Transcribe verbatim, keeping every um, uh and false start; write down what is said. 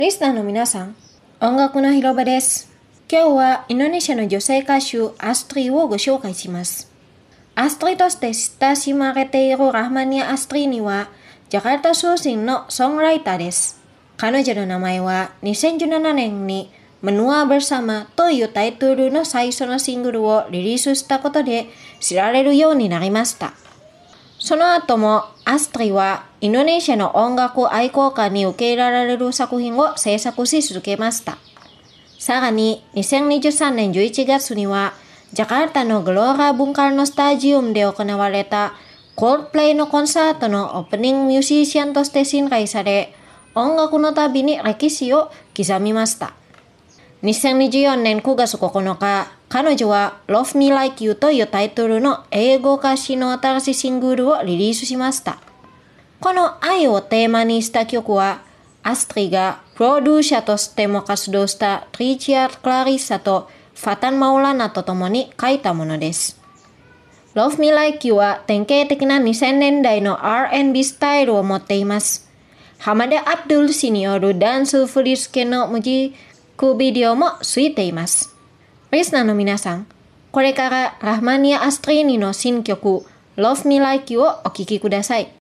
リスナーの皆さん、音楽の広場です。今日はインドネシアの女性歌手アストリをご紹介します。アストリとして親しまれているラフマニア・アストリには、ジャカルタ出身のソングライターです。彼女の名前はにせんじゅうななねんにMenua Bersamaというタイトルの最初のシングルをリリースしたことで知られるようになりました。その後もアストリはインドネシアの音楽愛好家に受け入れられる作品を制作し続けました。さらににせんにじゅうさんねんじゅういちがつにはジャカルタのグローラ・ブンカルノスタジウムで行われたコールドプレイのコンサートのオープニングミュージシャンとして信頼され、音楽の旅に歴史を刻みました。にせんにじゅうよねんくがつここのか、彼女は Love Me Like You というタイトルの英語歌詞の新しいシングルをリリースしました。この愛をテーマにした曲は、アストリがプロデューサーとしても活動したトリチア・クラリッサとファタン・マウラナと共に書いたものです。Love Me Like You は典型的なにせんねんだいの アールアンドビー スタイルを持っています。ハマダ・アブドゥル氏によるダンス振り付けの無事ビデオもついています。リスナーの皆さん、これからラフマニア・アストリーニの新曲 Love Me Like You をお聴きください。